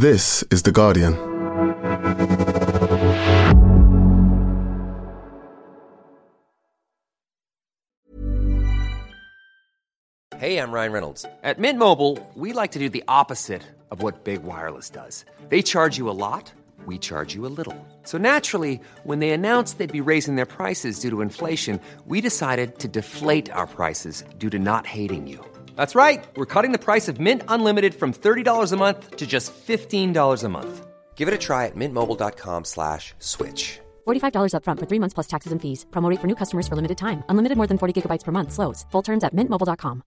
This is The Guardian. Hey, I'm Ryan Reynolds. At Mint Mobile, we like to do the opposite of what Big Wireless does. They charge you a lot, we charge you a little. So naturally, when they announced they'd be raising their prices due to inflation, we decided to deflate our prices due to not hating you. That's right. We're cutting the price of Mint Unlimited from $30 a month to just $15 a month. Give it a try at mintmobile.com/switch. $45 up front for 3 months plus taxes and fees. Promo rate for new customers for limited time. Unlimited more than 40 gigabytes per month slows. Full terms at mintmobile.com.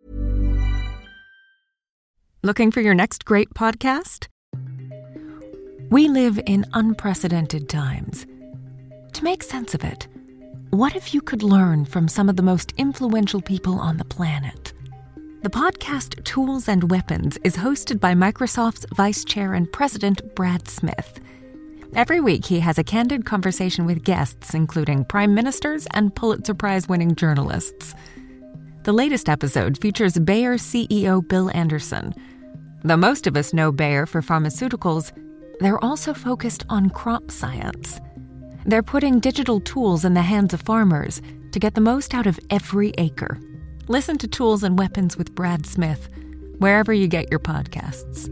Looking for your next great podcast? We live in unprecedented times. To make sense of it, what if you could learn from some of the most influential people on the planet? The podcast Tools and Weapons is hosted by Microsoft's Vice Chair and President Brad Smith. Every week, he has a candid conversation with guests, including prime ministers and Pulitzer Prize-winning journalists. The latest episode features Bayer CEO Bill Anderson. Though most of us know Bayer for pharmaceuticals, they're also focused on crop science. They're putting digital tools in the hands of farmers to get the most out of every acre. Listen to Tools and Weapons with Brad Smith, wherever you get your podcasts.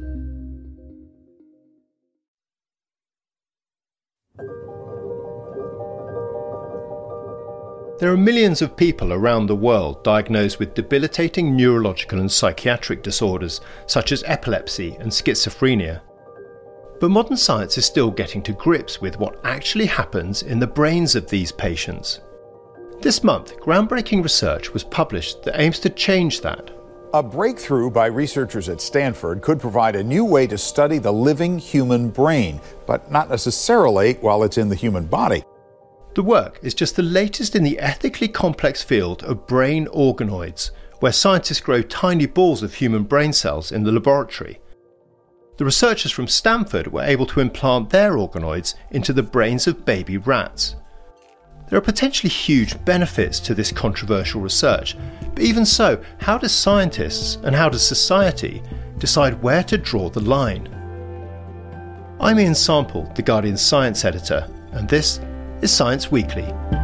There are millions of people around the world diagnosed with debilitating neurological and psychiatric disorders such as epilepsy and schizophrenia. But modern science is still getting to grips with what actually happens in the brains of these patients. This month, groundbreaking research was published that aims to change that. A breakthrough by researchers at Stanford could provide a new way to study the living human brain, but not necessarily while it's in the human body. The work is just the latest in the ethically complex field of brain organoids, where scientists grow tiny balls of human brain cells in the laboratory. The researchers from Stanford were able to implant their organoids into the brains of baby rats. There are potentially huge benefits to this controversial research, but even so, how do scientists and how does society decide where to draw the line? I'm Ian Sample, The Guardian's science editor, and this is Science Weekly.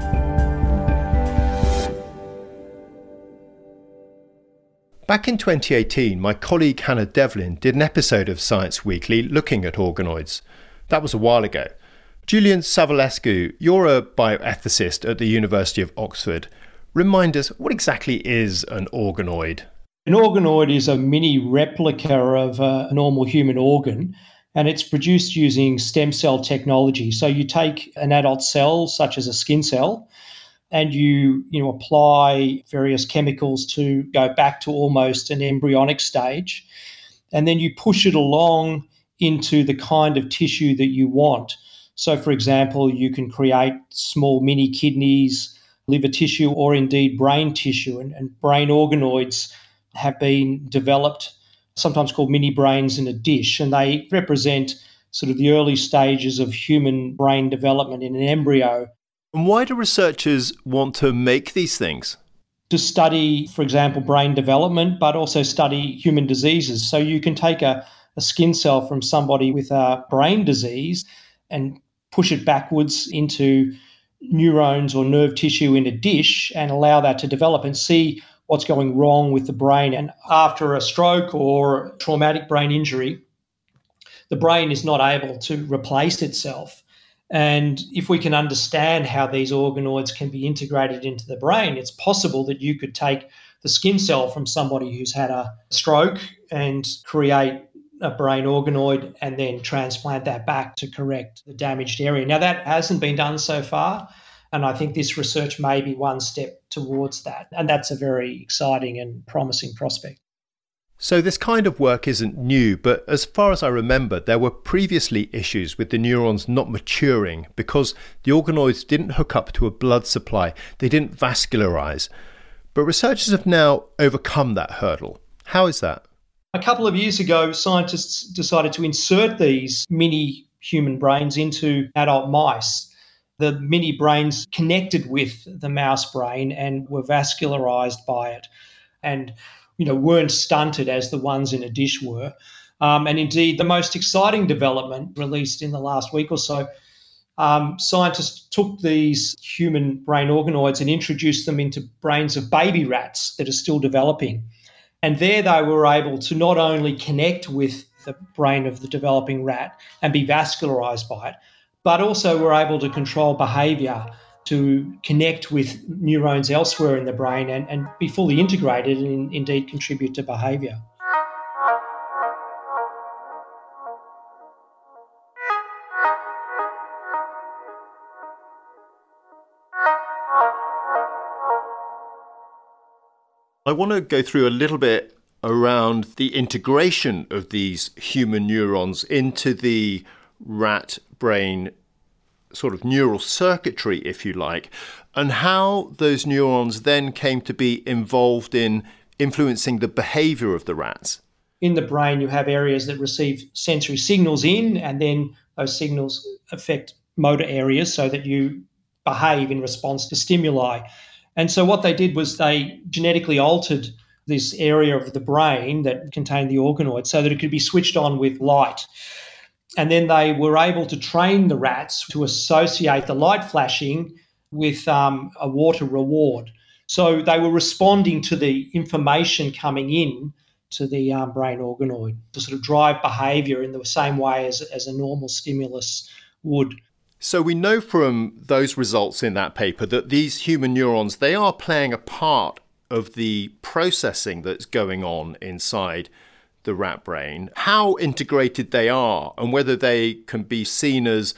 Back in 2018, my colleague Hannah Devlin did an episode of Science Weekly looking at organoids. That was a while ago. Julian Savulescu, you're a bioethicist at the University of Oxford. Remind us, what exactly is an organoid? An organoid is a mini replica of a normal human organ, and it's produced using stem cell technology. So you take an adult cell, such as a skin cell, and you apply various chemicals to go back to almost an embryonic stage, and then you push it along into the kind of tissue that you want. So, for example, you can create small mini kidneys, liver tissue, or indeed brain tissue. And brain organoids have been developed, sometimes called mini brains in a dish, and they represent sort of the early stages of human brain development in an embryo. And why do researchers want to make these things? To study, for example, brain development, but also study human diseases. So you can take a skin cell from somebody with a brain disease and push it backwards into neurons or nerve tissue in a dish and allow that to develop and see what's going wrong with the brain. And after a stroke or traumatic brain injury, the brain is not able to replace itself. And if we can understand how these organoids can be integrated into the brain, it's possible that you could take the skin cell from somebody who's had a stroke and create a brain organoid and then transplant that back to correct the damaged area. Now, that hasn't been done so far, and I think this research may be one step towards that, and that's a very exciting and promising prospect. So this kind of work isn't new, but as far as I remember, there were previously issues with the neurons not maturing because the organoids didn't hook up to a blood supply, they didn't vascularize. But researchers have now overcome that hurdle. How is that? A couple of years ago, scientists decided to insert these mini human brains into adult mice. The mini brains connected with the mouse brain and were vascularized by it and weren't stunted as the ones in a dish were. And indeed, the most exciting development released in the last week or so, scientists took these human brain organoids and introduced them into brains of baby rats that are still developing. And there they were able to not only connect with the brain of the developing rat and be vascularized by it, but also were able to control behavior, to connect with neurons elsewhere in the brain and be fully integrated and indeed contribute to behavior. I want to go through a little bit around the integration of these human neurons into the rat brain sort of neural circuitry, if you like, and how those neurons then came to be involved in influencing the behavior of the rats. In the brain, you have areas that receive sensory signals in, and then those signals affect motor areas so that you behave in response to stimuli. And so what they did was they genetically altered this area of the brain that contained the organoid so that it could be switched on with light. And then they were able to train the rats to associate the light flashing with a water reward. So they were responding to the information coming in to the brain organoid to sort of drive behaviour in the same way as a normal stimulus would. So we know from those results in that paper that these human neurons, they are playing a part of the processing that's going on inside the rat brain. How integrated they are and whether they can be seen as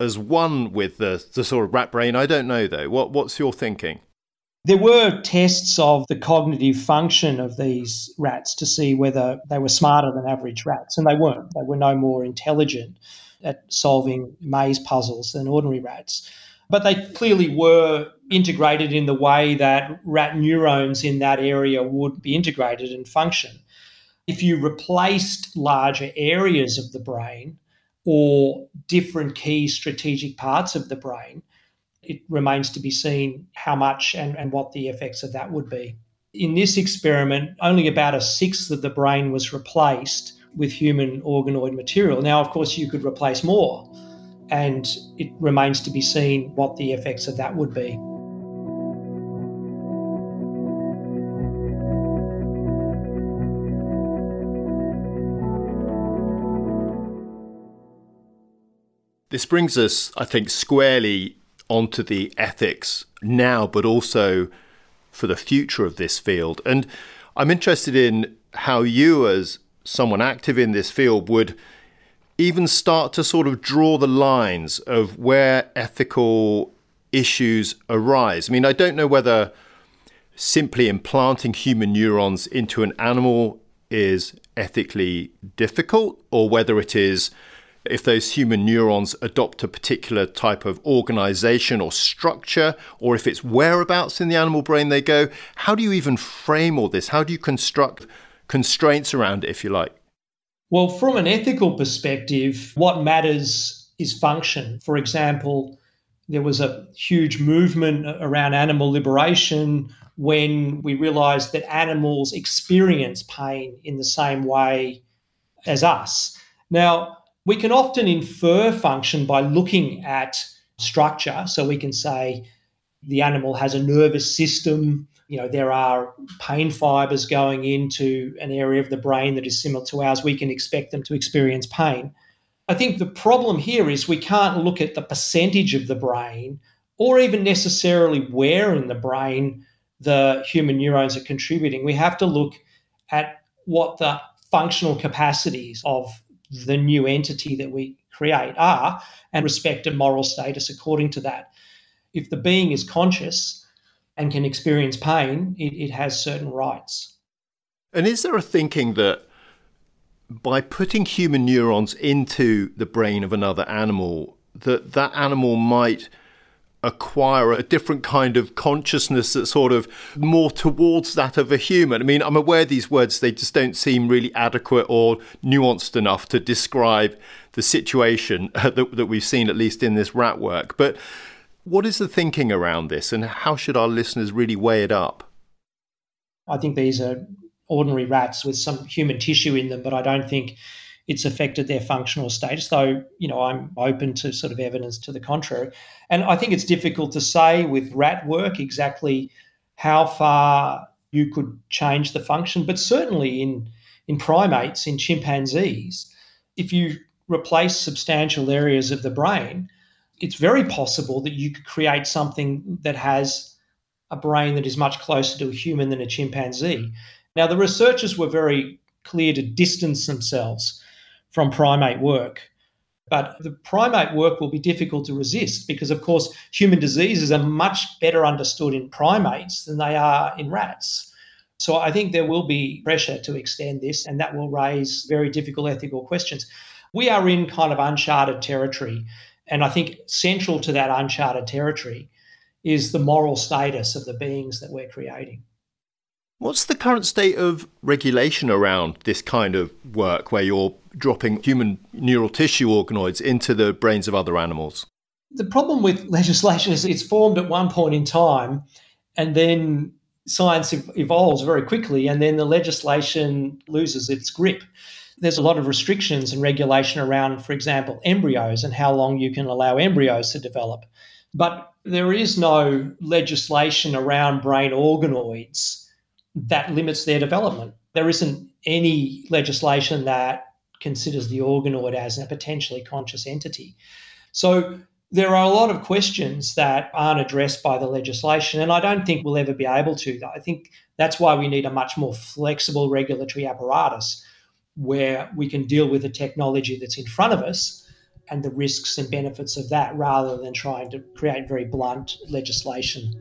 one with the sort of rat brain, I don't know though. What's your thinking? There were tests of the cognitive function of these rats to see whether they were smarter than average rats, and they weren't. They were no more intelligent at solving maze puzzles than ordinary rats. But they clearly were integrated in the way that rat neurons in that area would be integrated and function. If you replaced larger areas of the brain or different key strategic parts of the brain, it remains to be seen how much and what the effects of that would be. In this experiment, only about 1/6 of the brain was replaced with human organoid material. Now, of course, you could replace more, and it remains to be seen what the effects of that would be. This brings us, I think, squarely onto the ethics now, but also for the future of this field. And I'm interested in how you, as someone active in this field, would even start to sort of draw the lines of where ethical issues arise. I mean, I don't know whether simply implanting human neurons into an animal is ethically difficult, or whether it is if those human neurons adopt a particular type of organization or structure, or if it's whereabouts in the animal brain they go. How do you even frame all this? How do you construct constraints around it, if you like? Well, from an ethical perspective, what matters is function. For example, there was a huge movement around animal liberation when we realised that animals experience pain in the same way as us. Now, we can often infer function by looking at structure. So we can say the animal has a nervous system. There are pain fibers going into an area of the brain that is similar to ours. We can expect them to experience pain. I think the problem here is we can't look at the percentage of the brain or even necessarily where in the brain the human neurons are contributing. We have to look at what the functional capacities of the new entity that we create are and respect a moral status according to that. If the being is conscious and can experience pain, it has certain rights. And is there a thinking that by putting human neurons into the brain of another animal, that animal might acquire a different kind of consciousness that's sort of more towards that of a human? I mean, I'm aware these words, they just don't seem really adequate or nuanced enough to describe the situation that we've seen, at least in this rat work. But what is the thinking around this, and how should our listeners really weigh it up? I think these are ordinary rats with some human tissue in them, but I don't think it's affected their functional status, though, I'm open to sort of evidence to the contrary. And I think it's difficult to say with rat work exactly how far you could change the function, but certainly in primates, in chimpanzees, if you replace substantial areas of the brain, it's very possible that you could create something that has a brain that is much closer to a human than a chimpanzee. Now, the researchers were very clear to distance themselves from primate work, but the primate work will be difficult to resist because, of course, human diseases are much better understood in primates than they are in rats. So I think there will be pressure to extend this, and that will raise very difficult ethical questions. We are in kind of uncharted territory, and I think central to that uncharted territory is the moral status of the beings that we're creating. What's the current state of regulation around this kind of work where you're dropping human neural tissue organoids into the brains of other animals? The problem with legislation is it's formed at one point in time, and then science evolves very quickly, and then the legislation loses its grip. There's a lot of restrictions and regulation around, for example, embryos and how long you can allow embryos to develop. But there is no legislation around brain organoids that limits their development. There isn't any legislation that considers the organoid as a potentially conscious entity. So there are a lot of questions that aren't addressed by the legislation, and I don't think we'll ever be able to. I think that's why we need a much more flexible regulatory apparatus where we can deal with the technology that's in front of us and the risks and benefits of that rather than trying to create very blunt legislation.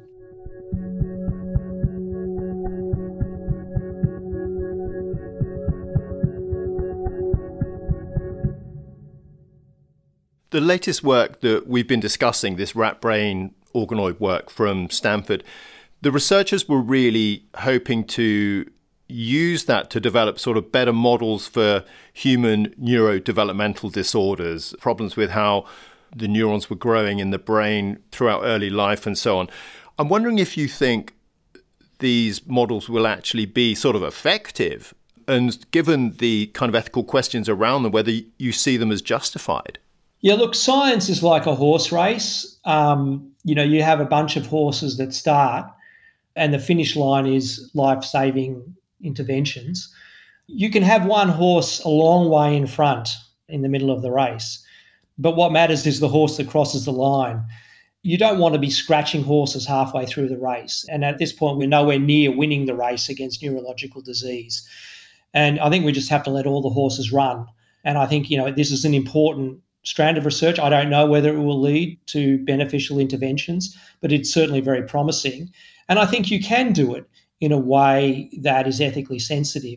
The latest work that we've been discussing, this rat brain organoid work from Stanford, the researchers were really hoping to use that to develop sort of better models for human neurodevelopmental disorders, problems with how the neurons were growing in the brain throughout early life and so on. I'm wondering if you think these models will actually be sort of effective, and given the kind of ethical questions around them, whether you see them as justified. Yeah, look, science is like a horse race. You have a bunch of horses that start and the finish line is life-saving interventions. You can have one horse a long way in front in the middle of the race, but what matters is the horse that crosses the line. You don't want to be scratching horses halfway through the race. And at this point, we're nowhere near winning the race against neurological disease. And I think we just have to let all the horses run. And I think, this is an important strand of research. I don't know whether it will lead to beneficial interventions, but it's certainly very promising. And I think you can do it in a way that is ethically sensitive.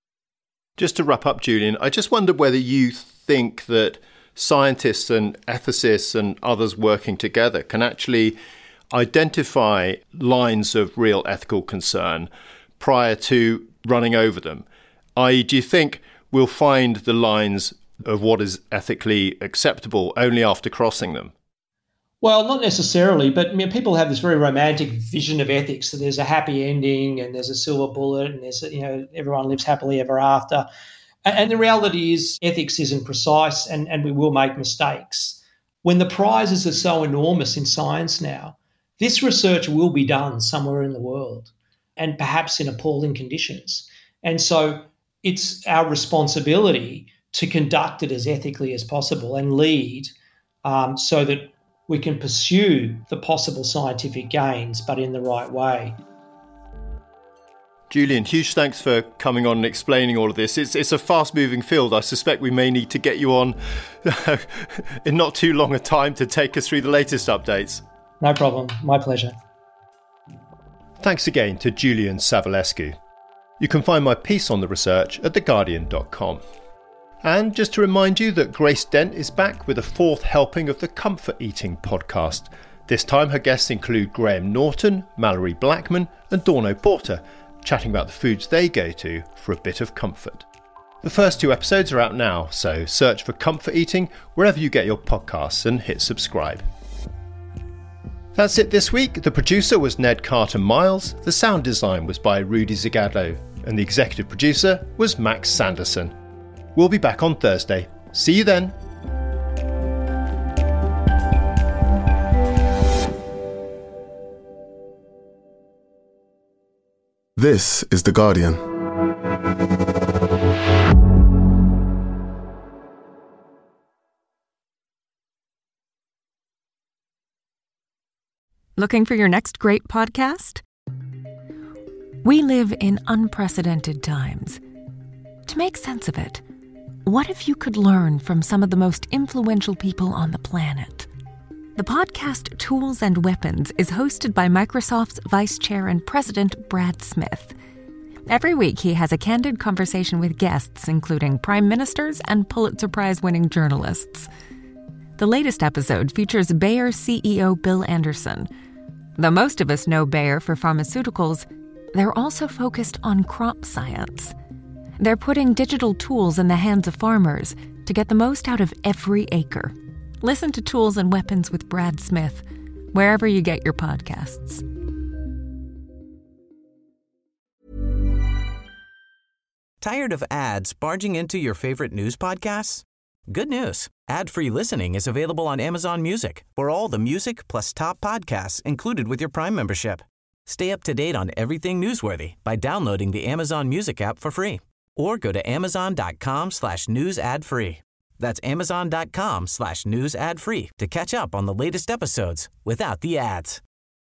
Just to wrap up, Julian, I just wondered whether you think that scientists and ethicists and others working together can actually identify lines of real ethical concern prior to running over them. I.e., do you think we'll find the lines of what is ethically acceptable only after crossing them? Well, not necessarily, but people have this very romantic vision of ethics, that there's a happy ending and there's a silver bullet and there's everyone lives happily ever after. And the reality is ethics isn't precise and we will make mistakes. When the prizes are so enormous in science now, this research will be done somewhere in the world and perhaps in appalling conditions. And so it's our responsibility to conduct it as ethically as possible and lead so that we can pursue the possible scientific gains, but in the right way. Julian, huge thanks for coming on and explaining all of this. It's a fast-moving field. I suspect we may need to get you on in not too long a time to take us through the latest updates. No problem. My pleasure. Thanks again to Julian Savulescu. You can find my piece on the research at theguardian.com. And just to remind you that Grace Dent is back with a fourth helping of the Comfort Eating podcast. This time her guests include Graham Norton, Mallory Blackman and Dawn Porter, chatting about the foods they go to for a bit of comfort. The first two episodes are out now, so search for Comfort Eating wherever you get your podcasts and hit subscribe. That's it this week. The producer was Ned Carter-Miles, the sound design was by Rudy Zagado, and the executive producer was Max Sanderson. We'll be back on Thursday. See you then. This is The Guardian. Looking for your next great podcast? We live in unprecedented times. To make sense of it, what if you could learn from some of the most influential people on the planet? The podcast Tools and Weapons is hosted by Microsoft's Vice Chair and President Brad Smith. Every week, he has a candid conversation with guests, including prime ministers and Pulitzer Prize-winning journalists. The latest episode features Bayer CEO Bill Anderson. Though most of us know Bayer for pharmaceuticals, they're also focused on crop science. They're putting digital tools in the hands of farmers to get the most out of every acre. Listen to Tools and Weapons with Brad Smith, wherever you get your podcasts. Tired of ads barging into your favorite news podcasts? Good news. Ad-free listening is available on Amazon Music for all the music plus top podcasts included with your Prime membership. Stay up to date on everything newsworthy by downloading the Amazon Music app for free or go to amazon.com/news ad free. That's amazon.com/news ad free to catch up on the latest episodes without the ads.